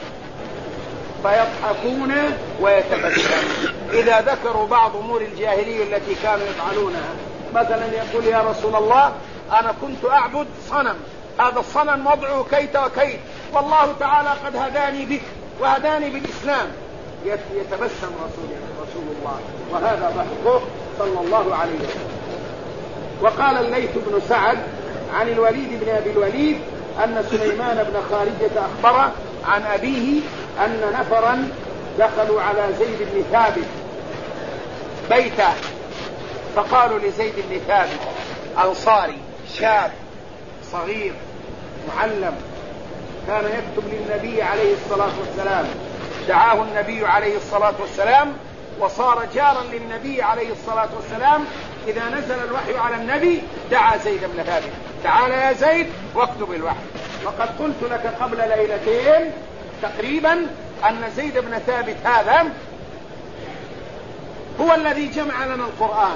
فيضحكون ويتبسمون. إذا ذكروا بعض أمور الجاهلية التي كانوا يفعلونها، مثلا يقول يا رسول الله أنا كنت أعبد صنم، هذا الصنم وضعه كيت وكيت، والله تعالى قد هداني بك وهداني بالإسلام، يتبسم رسول الله، وهذا ضحكه صلى الله عليه وسلم. وقال الليث بن سعد عن الوليد بن أبي الوليد أن سليمان بن خارجة أخبره عن أبيه أن نفرا دخلوا على زيد بن ثابت بيته، فقالوا لزيد بن ثابت أنصاري شاب صغير معلم كان يكتب للنبي عليه الصلاة والسلام، دعاه النبي عليه الصلاة والسلام وصار جارا للنبي عليه الصلاة والسلام. إذا نزل الوحي على النبي دعا زيد بن ثابت تعال يا زيد واكتب الوحي. وقد قلت لك قبل ليلتين تقريبا أن زيد بن ثابت هذا هو الذي جمع لنا القرآن،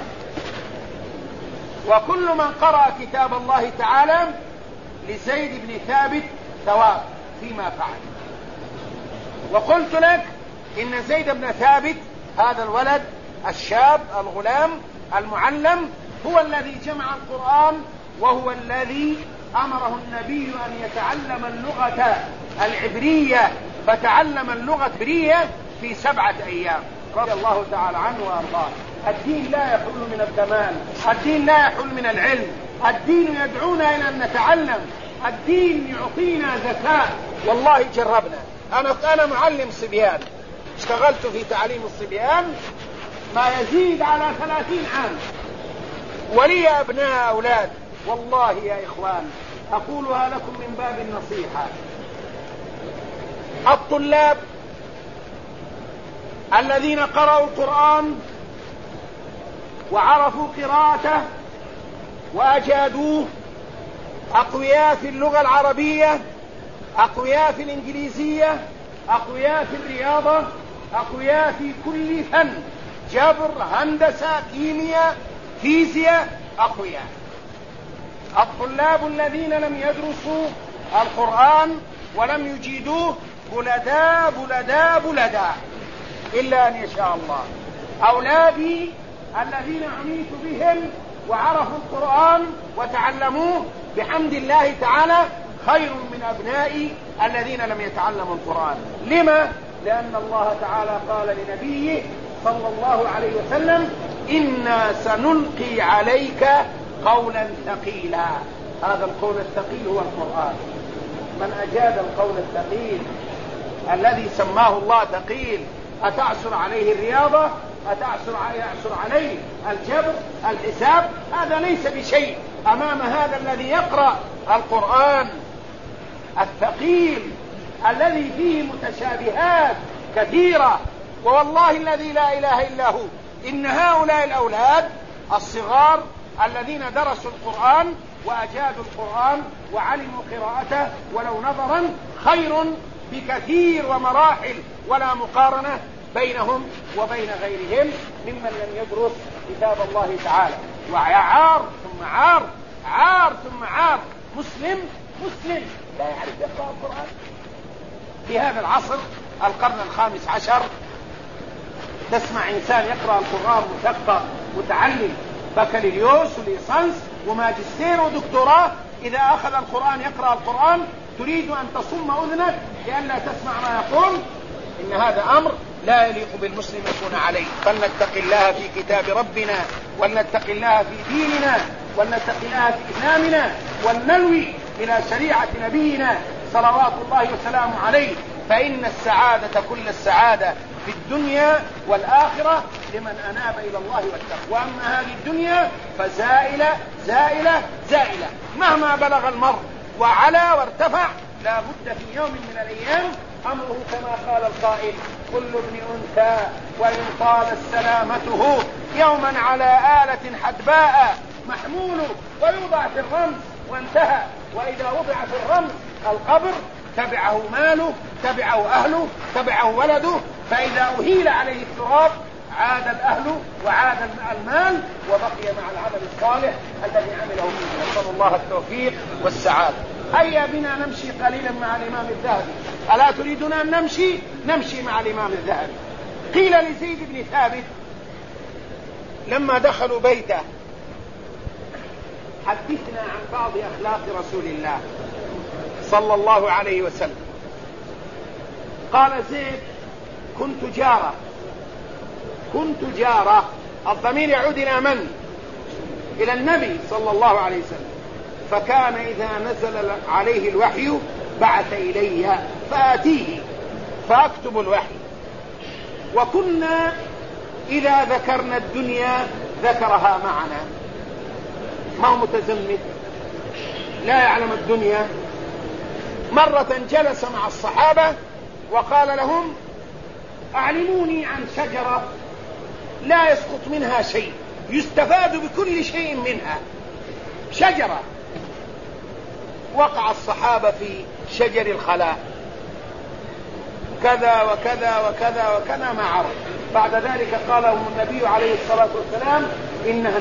وكل من قرأ كتاب الله تعالى لزيد بن ثابت ثواب فيما فعل. وقلت لك إن زيد بن ثابت هذا الولد الشاب الغلام المعلم هو الذي جمع القرآن، وهو الذي أمره النبي أن يتعلم اللغة العبرية، فتعلم اللغة العبرية في 7 أيام رضي الله تعالى عنه وأرضاه. الدين لا يحل من الكمال، الدين لا يحل من العلم، الدين يدعونا إلى أن نتعلم، الدين يعطينا ذكاء. والله جربنا، أنا معلم صبيان، اشتغلت في تعليم الصبيان ما يزيد على 30 عام، ولي أبناء أولاد. والله يا إخوان أقولها لكم من باب النصيحة. الطلاب الذين قرأوا القرآن وعرفوا قراءته وأجادوه، أقوياء في اللغة العربية، أقوياء في الإنجليزية، أقوياء في الرياضة، أقوياء في كل فن، جبر، هندسة، كيمياء، فيزياء، أقوياء. الطلاب الذين لم يدرسوا القرآن ولم يجيدوه بلداء بلداء بلداء إلا أن يشاء الله. أولادي الذين عنيت بهم وعرفوا القرآن وتعلموه بحمد الله تعالى خير من أبنائي الذين لم يتعلموا القرآن. لما؟ لأن الله تعالى قال لنبيه صلى الله عليه وسلم: إنا سنلقي عليك قولا ثقيلا. هذا القول الثقيل هو القرآن. من أجاد القول الثقيل الذي سماه الله ثقيل، أتعسر عليه الرياضة، يعسر عليه الجبر، الحساب، هذا ليس بشيء أمام هذا الذي يقرأ القرآن الثقيل الذي فيه متشابهات كثيرة. والله الذي لا إله إلا هو إن هؤلاء الأولاد الصغار الذين درسوا القرآن وأجادوا القرآن وعلموا قراءته ولو نظرا خير بكثير ومراحل ولا مقارنة بينهم وبين غيرهم ممن لم يدرس كتاب الله تعالى. وعار ثم عار، عار ثم عار، مسلم لا يعرف يقرأ القرآن. في هذا العصر القرن الخامس عشر تسمع إنسان يقرأ القرآن مثقف متعلم بكالوريوس وليسانس وماجستير ودكتوراه، إذا أخذ القرآن يقرأ القرآن تريد أن تصم أذنك لئلا تسمع ما يقول. إن هذا أمر لا يليق بالمسلم يكون عليه. فلنتق الله في كتاب ربنا، ولنتق الله في ديننا، ولنتق الله في إسلامنا، ولنلوي إلى شريعة نبينا صلوات الله وسلامه عليه. فإن السعادة كل السعادة في الدنيا والآخرة لمن أناب إلى الله واتقى. وأما هذه الدنيا فزائلة زائلة زائلة، مهما بلغ المرء وعلى وارتفع لا بد في يوم من الأيام أمره كما قال القائل: كل ابن أنثى وإن طالت سلامته يوما على آلة حدباء محمول ويوضع في الرمز وانتهى. وإذا وضع في الرمز القبر تبعه ماله، تبعه أهله، تبعه ولده. فإذا أهيل عليه التراب عاد الأهل وعاد المال وبقي مع العمل الصالح الذي عمله منه. نسأل الله التوفيق والسعادة. هيا بنا نمشي قليلا مع الإمام الذهبي. ألا تريدون أن نمشي مع الإمام الذهبي. قيل لزيد بن ثابت لما دخلوا بيته: حدثنا عن بعض أخلاق رسول الله صلى الله عليه وسلم. قال زيد: كنت جارة. الضمير يعود إلى من؟ إلى النبي صلى الله عليه وسلم. فكان إذا نزل عليه الوحي بعث إلي فآتيه فأكتب الوحي. وكنا إذا ذكرنا الدنيا ذكرها معنا. ما هو متزمت لا يعلم الدنيا. مرة جلس مع الصحابة وقال لهم: أعلموني عن شجرة لا يسقط منها شيء يستفاد بكل شيء منها. شجرة. وقع الصحابة في شجر الخلاء كذا وكذا وكذا وكذا ما عرف. بعد ذلك قال لهم النبي عليه الصلاة والسلام: إنها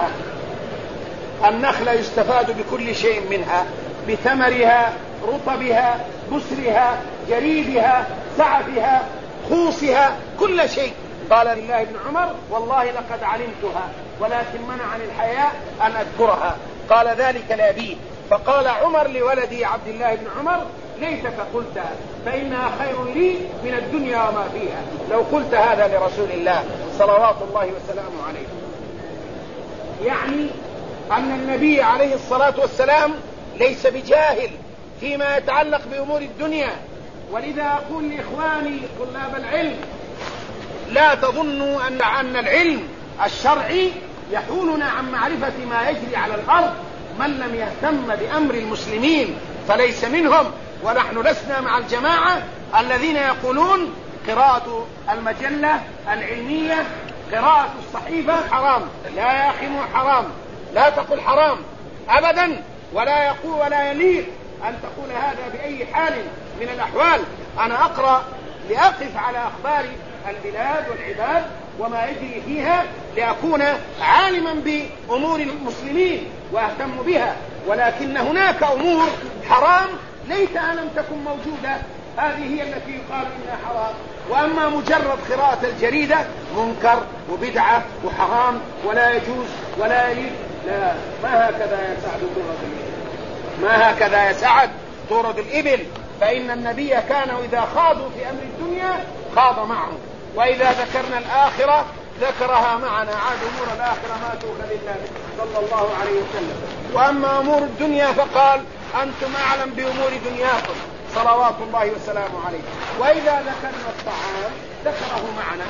النخلة يستفاد بكل شيء منها، بثمرها، رطبها، بسرها، جريدها، سعفها، خوصها، كل شيء. قال لله بن عمر: والله لقد علمتها ولكن منعني الحياء أن أذكرها. قال ذلك لأبيه. فقال عمر لولدي عبد الله بن عمر: ليتك قلتها فإنها خير لي من الدنيا وما فيها. لو قلت هذا لرسول الله صلوات الله وسلامه عليه. يعني أن النبي عليه الصلاة والسلام ليس بجاهل فيما يتعلق بأمور الدنيا. ولذا أقول لإخواني طلاب العلم: لا تظنوا أن العلم الشرعي يحولنا عن معرفة ما يجري على الأرض من لم يهتم بأمر المسلمين فليس منهم، ونحن لسنا مع الجماعة الذين يقولون قراءة المجلة العلمية، قراءة الصحيفة حرام. لا يا أخي مو حرام، لا تقل حرام أبدا، ولا يليق أن تقول هذا بأي حال من الأحوال. أنا أقرأ لأقف على أخبار البلاد والعباد وما يجري فيها، لأكون عالما بأمور المسلمين وأهتم بها، ولكن هناك أمور حرام ليتها لم تكن موجودة، هذه هي التي يقال إنها حرام. وأما مجرد قراءة الجريدة منكر وبدعة وحرام ولا يجوز ولا يليق، لا، ما هكذا يا سعد تورد الإبل، ما هكذا يا سعد تورد الإبل. فإن النبي كان إذا خاضوا في أمر الدنيا خاض معهم، وإذا ذكرنا الآخرة ذكرها معنا، عاد أمور الآخرة ما تؤخذ إلا صلى الله عليه وسلم. وأما أمور الدنيا فقال أنتم أعلم بأمور دنياكم صلوات الله وسلامه عليه. وإذا ذكرنا الطعام ذكره معنا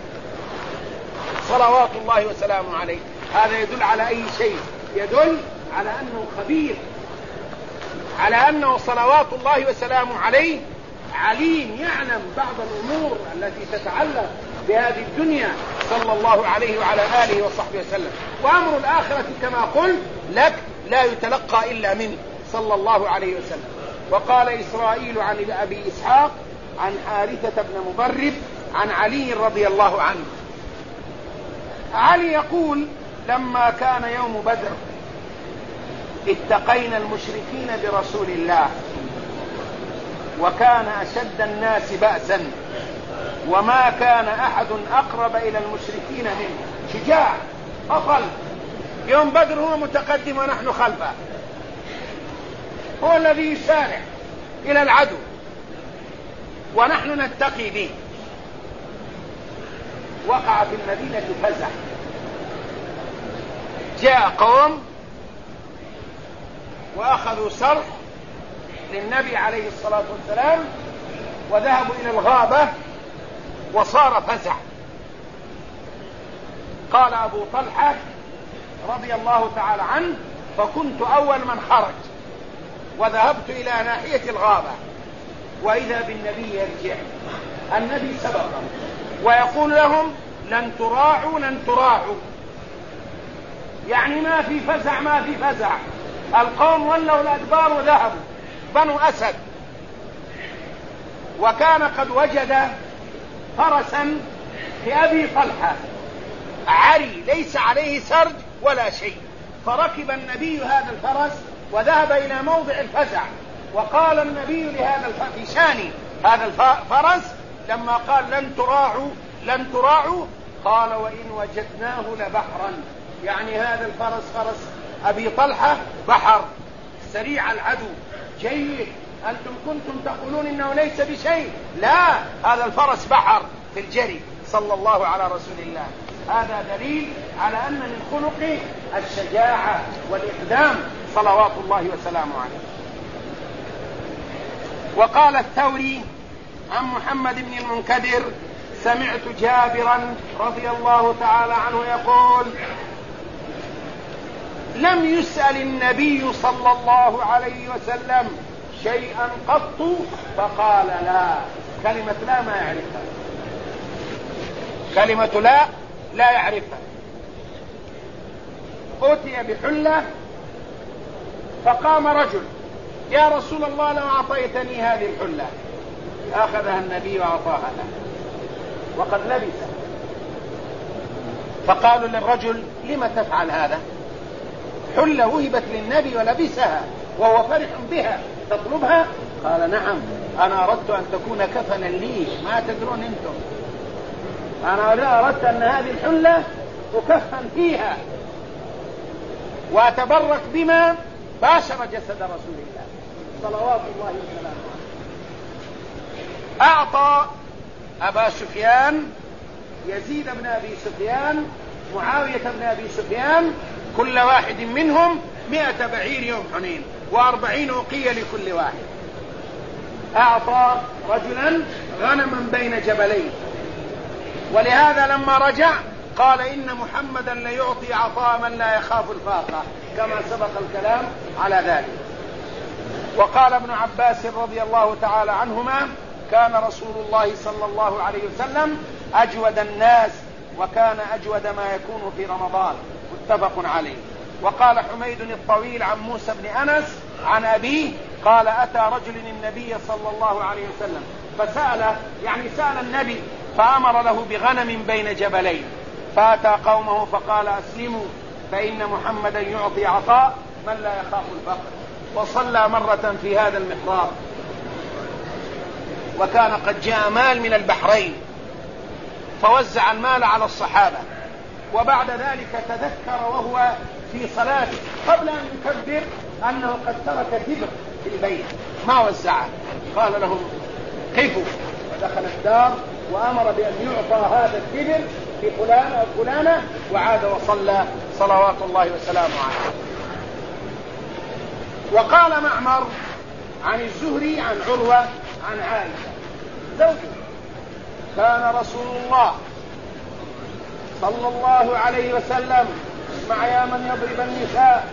صلوات الله وسلامه عليه. هذا يدل على أي شيء؟ يدل على أنه خبير، على أنه صلوات الله وسلامه عليه عليم، يعلم بعض الأمور التي تتعلق بهذه الدنيا صلى الله عليه وعلى آله وصحبه وسلم. وأمر الآخرة كما قلت لك لا يتلقى إلا منه صلى الله عليه وسلم. وقال إسرائيل عن أبي إسحاق عن حارثة بن مبرد عن علي رضي الله عنه. علي يقول لما كان يوم بدر اتقينا المشركين برسول الله، وكان أشد الناس بأسا، وما كان أحد أقرب إلى المشركين منه. شجاع، أقل يوم بدر هو متقدم ونحن خلفه، هو الذي يسارع إلى العدو ونحن نتقي به. وقع في المدينة فزع، جاء قوم وأخذوا سرح للنبي عليه الصلاة والسلام وذهبوا إلى الغابة وصار فزع. قال أبو طلحة رضي الله تعالى عنه فكنت أول من خرج وذهبت إلى ناحية الغابة، وإذا بالنبي يرجع. النبي سبقهم ويقول لهم لن تراعوا لن تراعوا، يعني ما في فزع ما في فزع. القوم ولوا الأدبار وذهبوا. بنو أسد، وكان قد وجد فرسا لأبي طلحة عري ليس عليه سرج ولا شيء، فركب النبي هذا الفرس وذهب إلى موضع الفزع. وقال النبي لهذا في شان هذا الفرس لما قال لن تراعوا لن تراعوا، قال وإن وجدناه لبحرا، يعني هذا الفرس فرس أبي طلحة بحر سريع العدو جيد. أنتم كنتم تقولون إنه ليس بشيء، لا، هذا الفرس بحر في الجري صلى الله على رسول الله. هذا دليل على أن من خلقه الشجاعة والإقدام صلوات الله وسلامه عليه. وقال الثوري عن محمد بن المنكدر سمعت جابرا رضي الله تعالى عنه يقول لم يسأل النبي صلى الله عليه وسلم شيئا قط فقال لا. كلمة لا ما يعرفها، كلمة لا يعرفها. أتي بحلة فقام رجل يا رسول الله لو أعطيتني هذه الحلة، أخذها النبي وأعطاها له وقد لبس. فقالوا للرجل لم تفعل هذا؟ حلة وهبت للنبي ولبسها وهو فرح بها، تطلبها؟ قال نعم، أنا أردت أن تكون كفنا لي، ما تدرون أنتم، أنا أردت أن هذه الحلة أكفن فيها وأتبرك بما باشر جسد رسول الله صلوات الله وسلامه عليه. أعطى أبا سفيان يزيد بن أبي سفيان معاوية بن أبي سفيان كل واحد منهم 100 بعير يوم حنين و40 أوقية لكل واحد. أعطى رجلا غنما بين جبلين. ولهذا لما رجع قال إن محمدا ليعطي عطاء من لا يخاف الفاقة، كما سبق الكلام على ذلك. وقال ابن عباس رضي الله تعالى عنهما: كان رسول الله صلى الله عليه وسلم أجود الناس، وكان أجود ما يكون في رمضان، متفق عليه. وقال حميد الطويل عن موسى بن أنس عن أبيه قال: أتى رجل النبي صلى الله عليه وسلم فسأله، يعني سأل النبي، فأمر له بغنم بين جبلين، فأتى قومه فقال: أسلموا فإن محمدا يعطي عطاء من لا يخاف الفقر. وصلى مرة في هذا المحراب، وكان قد جاء مال من البحرين فوزع المال على الصحابة، وبعد ذلك تذكر وهو في صلاته قبل أن يكبر أنه قد ترك تبر في البيت ما وزعه، قال لهم: قفوا، ودخل الدار وأمر بأن يعطى هذا التبر لفلان أو فلانة، وعاد وصلى صلوات الله وسلامه عليه. وقال معمر عن الزهري عن عروة عن عائشة زوجه: كان رسول الله صلى الله عليه وسلم اسمع يا من يضرب النساء،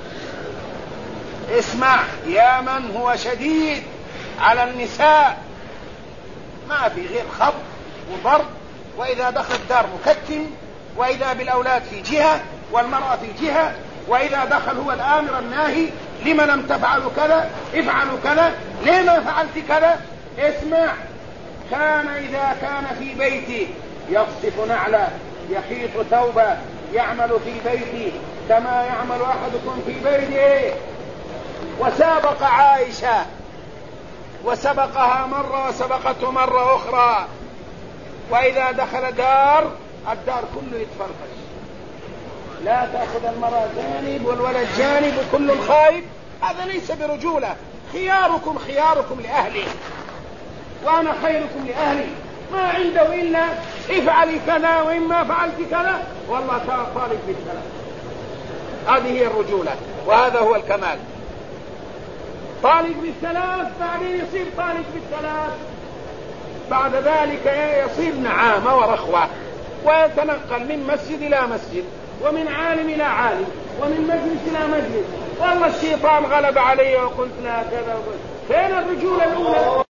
اسمع يا من هو شديد على النساء، ما في غير خط وضرب، وإذا دخل الدار مكتم، وإذا بالأولاد في جهة والمرأة في جهة، وإذا دخل هو الآمر الناهي: لما لم تفعلوا كذا، افعلوا كذا، لما فعلت كذا. اسمع، كان إذا كان في بيتي يقصف نعله، يخيط ثوبه، يعمل في بيتي كما يعمل أحدكم في بيته. وسابق عائشة وسبقها مرة وسبقته مرة أخرى، وإذا دخل الدار كله يتفرقش، لا تأخذ المرأة جانب والولد جانب وكل خايف، هذا ليس برجولة. خياركم خياركم لأهلي، وأنا خيركم لأهلي، ما عنده إلا افعلي كذا، وإما فعلت كذا والله طالب بالكلام. هذه هي الرجولة، وهذا هو الكمال. طالب بالثلاث، بعدين يصير طالب بالثلاث، بعد ذلك يصير نعامة ورخوة، ويتنقل من مسجد إلى مسجد، ومن عالم إلى عالم، ومن مجلس إلى مجلس. والله الشيطان غلب علي وقلت لا كذا، فين الرجولة الأولى؟